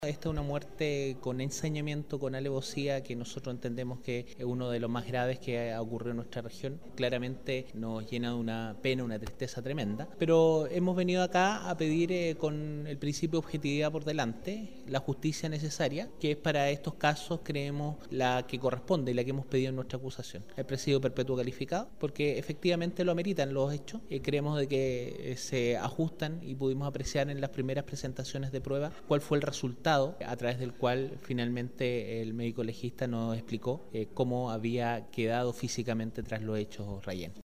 Esta es una muerte con ensañamiento, con alevosía, que nosotros entendemos que es uno de los más graves que ha ocurrido en nuestra región. Claramente nos llena de una pena, una tristeza tremenda, pero hemos venido acá a pedir con el principio de objetividad por delante, la justicia necesaria, que es para estos casos, creemos, la que corresponde y la que hemos pedido en nuestra acusación. El presidio perpetuo calificado, porque efectivamente lo ameritan los hechos. Creemos de que se ajustan y pudimos apreciar en las primeras presentaciones de prueba cuál fue el resultado a través del cual finalmente el médico legista nos explicó cómo había quedado físicamente tras los hechos Rayén.